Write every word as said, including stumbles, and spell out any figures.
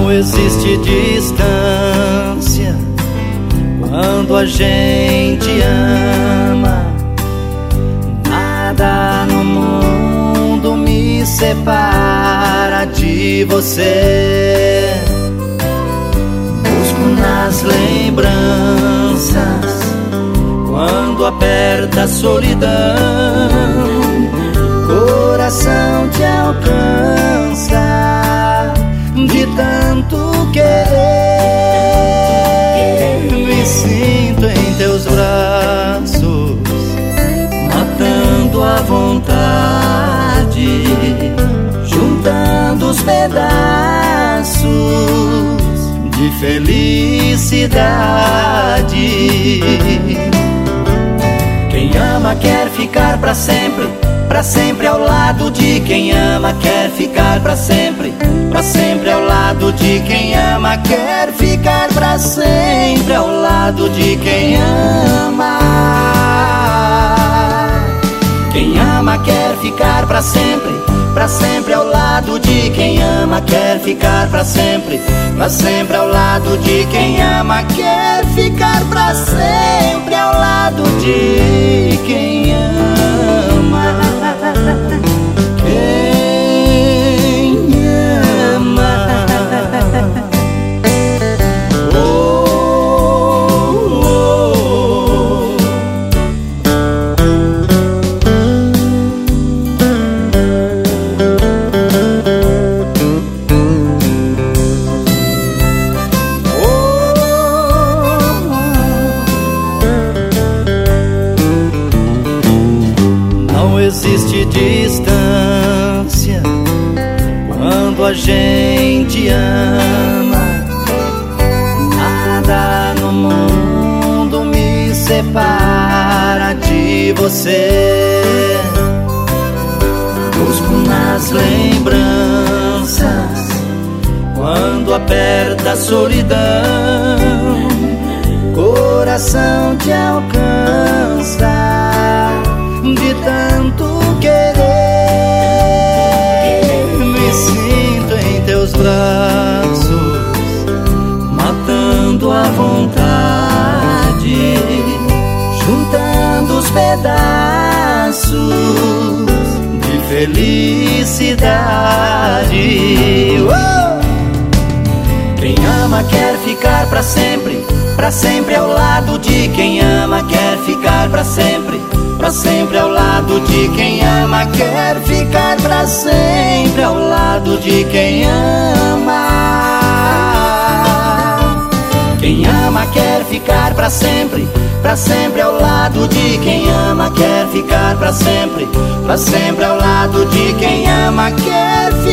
Não existe distância quando a gente ama. Nada no mundo me separa de você. Busco nas lembranças quando aperta a solidão. Coração te alcança de tanto querer. Me sinto em teus braços, matando a vontade, juntando os pedaços de felicidade. Quem ama quer ficar pra sempre, pra sempre ao lado de quem ama. Quer ficar pra sempre, pra sempre ao lado de quem ama. Quer ficar pra sempre ao lado de quem ama. Quem ama quer ficar pra sempre, pra sempre ao lado de quem ama. Quer ficar pra sempre, pra sempre ao lado de quem ama. Quer ficar pra sempre ao lado de quem ama. Quem ama. Oh, oh, oh. Não existe distância quando a gente ama. Nada no mundo me separa de você. Busco nas lembranças quando aperta a solidão. Coração te alcança de tanto querer. Me sinto em teus braços, matando a vontade, juntando os pedaços de felicidade. Oh! Quem ama quer ficar pra sempre, pra sempre ao lado de quem ama. Quer ficar pra sempre, pra sempre ao lado de quem ama. Quer ficar pra sempre ao lado de quem ama. Quem ama quer ficar pra sempre, pra sempre ao lado de quem ama. Quer ficar pra sempre, pra sempre ao lado de quem ama. Quer